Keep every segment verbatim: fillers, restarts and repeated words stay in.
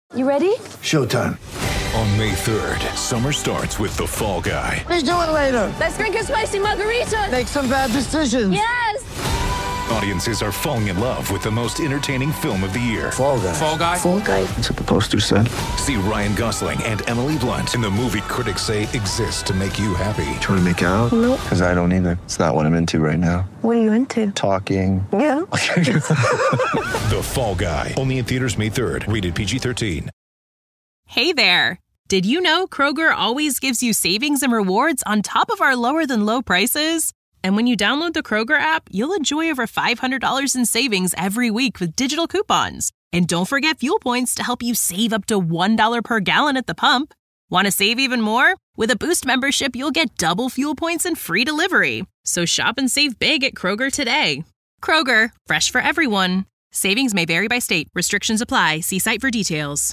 You ready? Showtime. On May third, summer starts with The Fall Guy. Let's do it later. Let's drink a spicy margarita. Make some bad decisions. Yes! Audiences are falling in love with the most entertaining film of the year. Fall Guy. Fall Guy? Fall Guy. That's what the poster said. See Ryan Gosling and Emily Blunt in the movie critics say exists to make you happy. Trying to make it out? Nope. Because I don't either. It's not what I'm into right now. What are you into? Talking. Yeah. The Fall Guy. Only in theaters May third. Rated P G thirteen. Hey there. Did you know Kroger always gives you savings and rewards on top of our lower than low prices? And when you download the Kroger app, you'll enjoy over five hundred dollars in savings every week with digital coupons. And don't forget fuel points to help you save up to one dollar per gallon at the pump. Want to save even more? With a Boost membership, you'll get double fuel points and free delivery. So shop and save big at Kroger today. Kroger, fresh for everyone. Savings may vary by state. Restrictions apply. See site for details.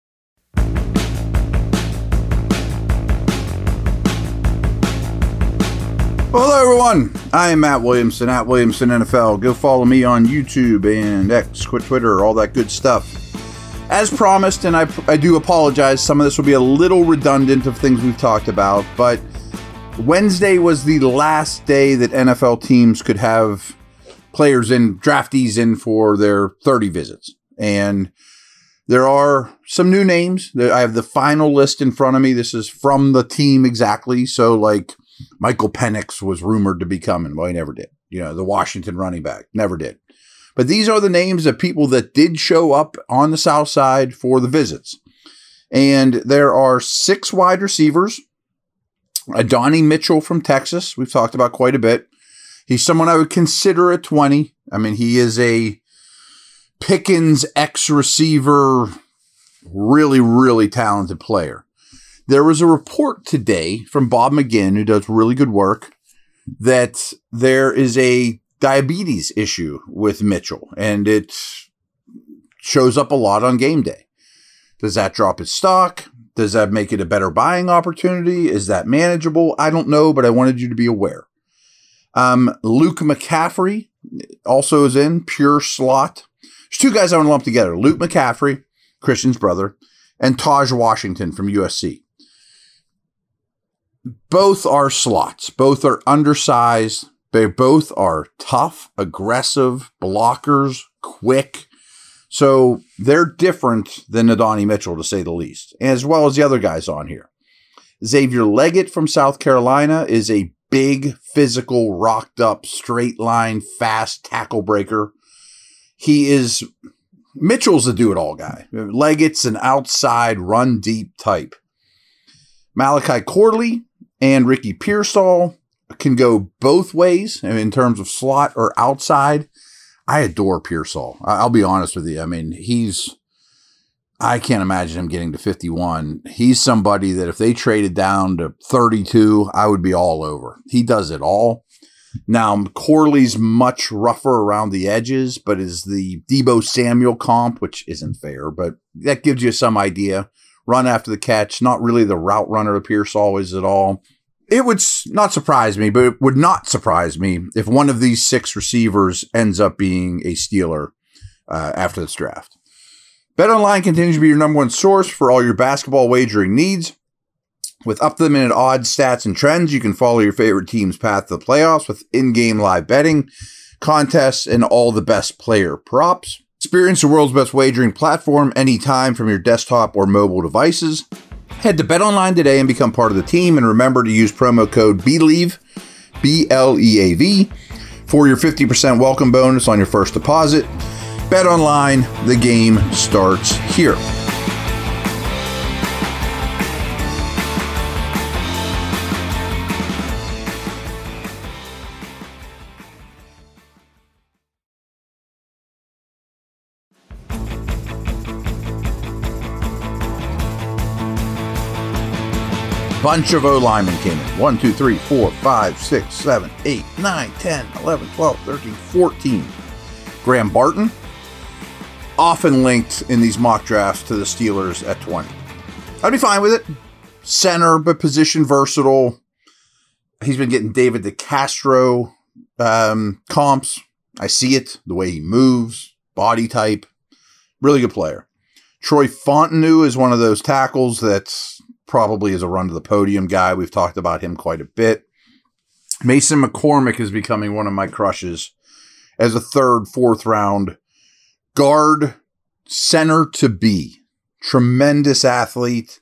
Well, hello, everyone. I am Matt Williamson, at Williamson N F L. Go follow me on YouTube and X, quit Twitter, all that good stuff. As promised, and I, I do apologize, some of this will be a little redundant of things we've talked about, but Wednesday was the last day that N F L teams could have players in, draftees in for their thirty visits. And there are some new names. I have the final list in front of me. This is from the team exactly. So, like, Michael Penix was rumored to be coming. Well, he never did. You know, the Washington running back never did. But these are the names of people that did show up on the South Side for the visits. And there are six wide receivers. Adonai Mitchell from Texas, we've talked about quite a bit. He's someone I would consider at twenty. I mean, he is a Pickens ex-receiver, really, really talented player. There was a report today from Bob McGinn, who does really good work, that there is a diabetes issue with Mitchell, and it shows up a lot on game day. Does that drop his stock? Does that make it a better buying opportunity? Is that manageable? I don't know, but I wanted you to be aware. Um, Luke McCaffrey also is in, pure slot. There's two guys I want to lump together. Luke McCaffrey, Christian's brother, and Taj Washington from U S C. Both are slots. Both are undersized. They both are tough, aggressive, blockers, quick. So they're different than Adonai Mitchell, to say the least, as well as the other guys on here. Xavier Leggett from South Carolina is a big, physical, rocked up, straight line, fast tackle breaker. He is, Mitchell's a do-it-all guy. Leggett's an outside, run-deep type. Malachi Corley and Ricky Pearsall can go both ways in terms of slot or outside. I adore Pearsall. I'll be honest with you. I mean, he's, I can't imagine him getting to fifty-one. He's somebody that if they traded down to thirty-two, I would be all over. He does it all. Now, Corley's much rougher around the edges, but is the Deebo Samuel comp, which isn't fair, but that gives you some idea. Run after the catch, not really the route runner that Pearsall is at all. It would not surprise me, but it would not surprise me if one of these six receivers ends up being a Steeler uh, after this draft. BetOnline continues to be your number one source for all your basketball wagering needs. With up-to-the-minute odds, stats, and trends, you can follow your favorite team's path to the playoffs with in-game live betting, contests, and all the best player props. Experience the world's best wagering platform anytime from your desktop or mobile devices. Head to BetOnline today and become part of the team, and remember to use promo code BELIEVE, B L E A V, for your fifty percent welcome bonus on your first deposit. BetOnline, the game starts here. Bunch of O-linemen came in. one, two, three, four, five, six, seven, eight, nine, ten, eleven, twelve, thirteen, fourteen. Graham Barton, often linked in these mock drafts to the Steelers at twenty. I'd be fine with it. Center, but position versatile. He's been getting David DeCastro um, comps. I see it. The way he moves, body type. Really good player. Troy Fontenot is one of those tackles that's probably is a run to the podium guy. We've talked about him quite a bit. Mason McCormick is becoming one of my crushes as a third, fourth round guard, center to be. Tremendous athlete.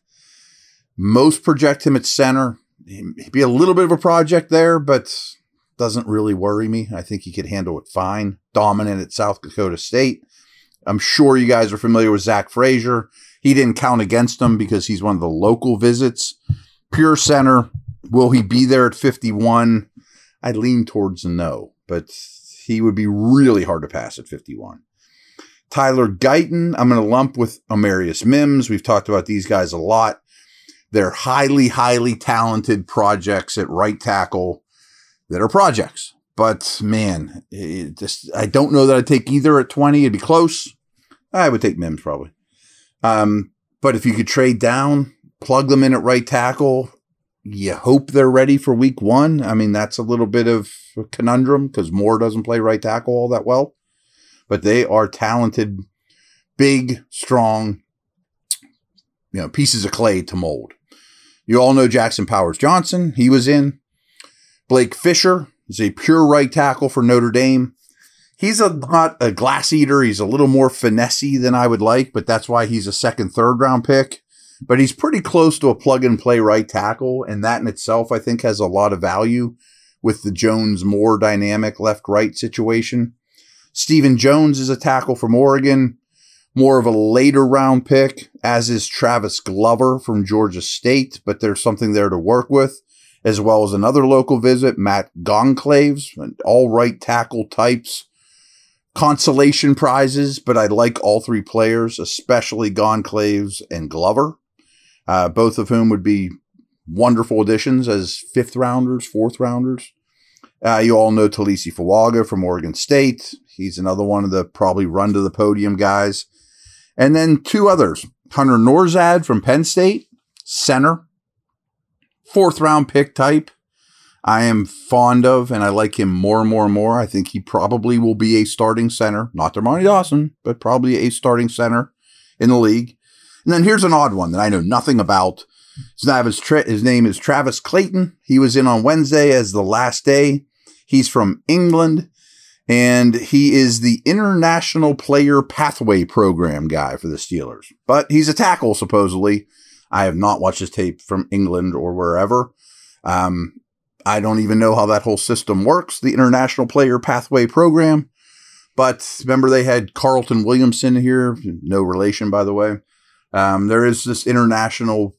Most project him at center. He'd be a little bit of a project there, but doesn't really worry me. I think he could handle it fine. Dominant at South Dakota State. I'm sure you guys are familiar with Zach Frazier. He didn't count against him because he's one of the local visits. Pure center. Will he be there at fifty-one? I lean towards no, but he would be really hard to pass at fifty-one. Tyler Guyton, I'm going to lump with Amarius Mims. We've talked about these guys a lot. They're highly, highly talented projects at right tackle that are projects. But, man, it just I don't know that I'd take either at twenty. It'd be close. I would take Mims probably. Um, but if you could trade down, plug them in at right tackle, you hope they're ready for week one. I mean, that's a little bit of a conundrum because Moore doesn't play right tackle all that well. But they are talented, big, strong, you know, pieces of clay to mold. You all know Jackson Powers Johnson. He was in. Blake Fisher is a pure right tackle for Notre Dame. He's a, not a glass eater. He's a little more finessey than I would like, but that's why he's a second, third round pick. But he's pretty close to a plug and play right tackle. And that in itself, I think, has a lot of value with the Jones-Moore dynamic left-right situation. Stephen Jones is a tackle from Oregon, more of a later round pick, as is Travis Glover from Georgia State, but there's something there to work with, as well as another local visit, Matt Gonclaves, all right tackle types, consolation prizes, but I like all three players, especially Gonclaves and Glover, uh, both of whom would be wonderful additions as fifth rounders, fourth rounders. Uh, you all know Talisi Fuaga from Oregon State. He's another one of the probably run to the podium guys. And then two others. Hunter Norzad from Penn State, center. Fourth round pick type. I am fond of, and I like him more and more and more. I think he probably will be a starting center. Not Dermontti Dawson, but probably a starting center in the league. And then here's an odd one that I know nothing about. His name is Travis Clayton. He was in on Wednesday as the last day. He's from England, and he is the International Player Pathway Program guy for the Steelers. But he's a tackle, supposedly. I have not watched his tape from England or wherever. Um, I don't even know how that whole system works, the International Player Pathway Program. But remember, they had Carlton Williamson here. No relation, by the way. Um, there is this international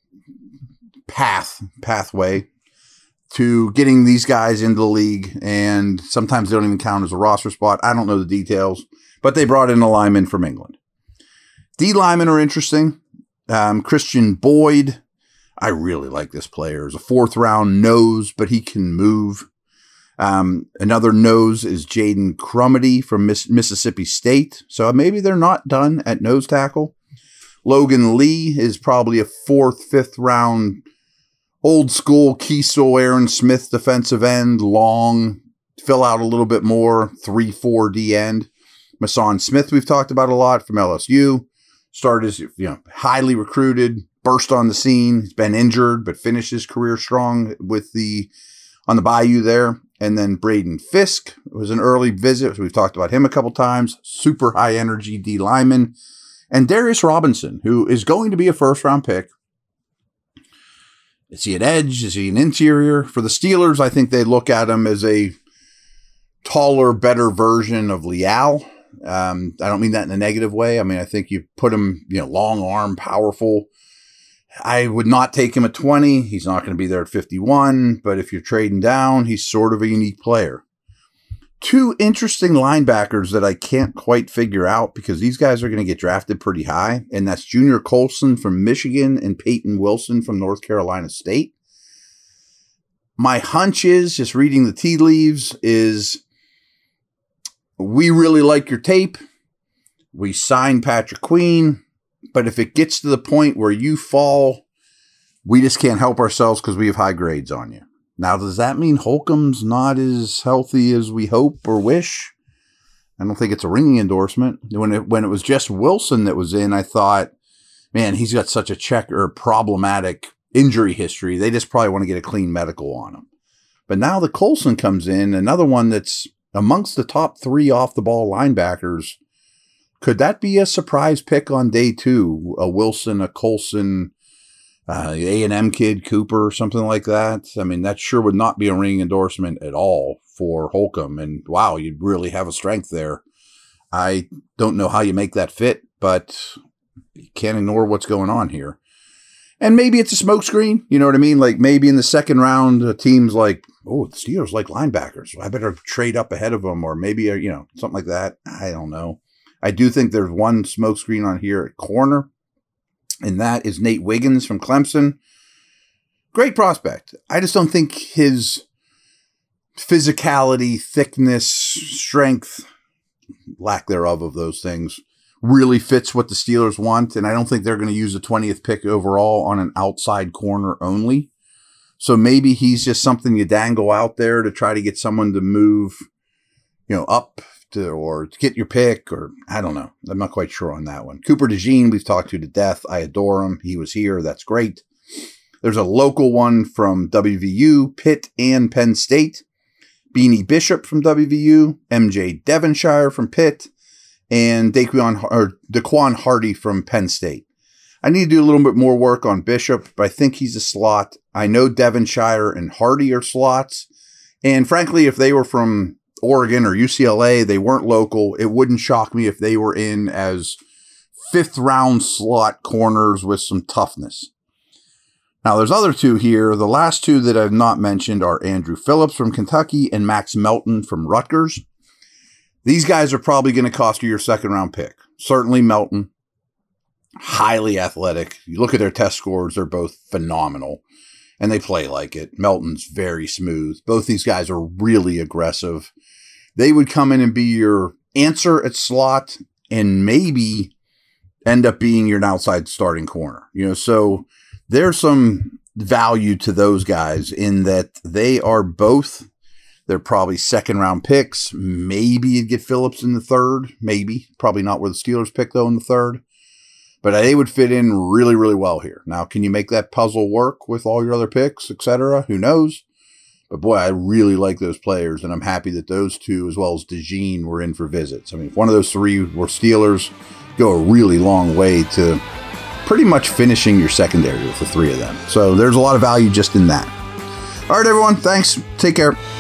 path, pathway to getting these guys into the league, and sometimes they don't even count as a roster spot. I don't know the details, but they brought in a lineman from England. D linemen are interesting. Um, Christian Boyd, I really like this player. He's a fourth round nose, but he can move. Um, another nose is Jaden Crumedy from Miss- Mississippi State. So maybe they're not done at nose tackle. Logan Lee is probably a fourth, fifth round old school Kiesel, Aaron Smith defensive end, long, fill out a little bit more, three four D end. Mason Smith, we've talked about a lot from L S U. Started as, you know, highly recruited, burst on the scene. He's been injured, but finished his career strong with the on the Bayou there. And then Braden Fisk was an early visit. We've talked about him a couple times. Super high energy D lineman. And Darius Robinson, who is going to be a first round pick. Is he an edge? Is he an interior? For the Steelers, I think they look at him as a taller, better version of Leal. Um, I don't mean that in a negative way. I mean, I think you put him, you know, long arm, powerful. I would not take him at twenty. He's not going to be there at fifty-one. But if you're trading down, he's sort of a unique player. Two interesting linebackers that I can't quite figure out because these guys are going to get drafted pretty high. And that's Junior Colson from Michigan and Peyton Wilson from North Carolina State. My hunch is, just reading the tea leaves, is we really like your tape. We signed Patrick Queen. But if it gets to the point where you fall, we just can't help ourselves because we have high grades on you. Now, does that mean Holcomb's not as healthy as we hope or wish? I don't think it's a ringing endorsement. When it when it was just Wilson that was in, I thought, man, he's got such a check or problematic injury history. They just probably want to get a clean medical on him. But now the Colson comes in, another one that's amongst the top three off-the-ball linebackers. Could that be a surprise pick on day two? A Wilson, a Colson, uh, A and M kid, Cooper, something like that? I mean, that sure would not be a ringing endorsement at all for Holcomb. And wow, you'd really have a strength there. I don't know how you make that fit, but you can't ignore what's going on here. And maybe it's a smokescreen. You know what I mean? Like maybe in the second round, a team's like, oh, the Steelers like linebackers. I better trade up ahead of them. Or maybe, you know, something like that. I don't know. I do think there's one smokescreen on here at corner, and that is Nate Wiggins from Clemson. Great prospect. I just don't think his physicality, thickness, strength, lack thereof of those things, really fits what the Steelers want, and I don't think they're going to use the twentieth pick overall on an outside corner only. So maybe he's just something you dangle out there to try to get someone to move, you know, up to, or to get your pick, or I don't know. I'm not quite sure on that one. Cooper DeJean, we've talked to to death. I adore him. He was here. That's great. There's a local one from W V U, Pitt and Penn State. Beanie Bishop from W V U, M J Devonshire from Pitt, and Daquan, or Daquan Hardy from Penn State. I need to do a little bit more work on Bishop, but I think he's a slot. I know Devonshire and Hardy are slots. And frankly, if they were from Oregon or U C L A, they weren't local. It wouldn't shock me if they were in as fifth round slot corners with some toughness. Now, there's other two here. The last two that I've not mentioned are Andrew Phillips from Kentucky and Max Melton from Rutgers. These guys are probably going to cost you your second round pick. Certainly Melton, highly athletic. You look at their test scores, they're both phenomenal, and they play like it. Melton's very smooth. Both these guys are really aggressive. They would come in and be your answer at slot and maybe end up being your outside starting corner. You know, so there's some value to those guys in that they are both, they're probably second round picks. Maybe you'd get Phillips in the third, maybe. Probably not where the Steelers pick though in the third. But they would fit in really, really well here. Now, can you make that puzzle work with all your other picks, et cetera? Who knows? But boy, I really like those players, and I'm happy that those two, as well as DeJean, were in for visits. I mean, if one of those three were Steelers, go a really long way to pretty much finishing your secondary with the three of them. So there's a lot of value just in that. All right, everyone. Thanks. Take care.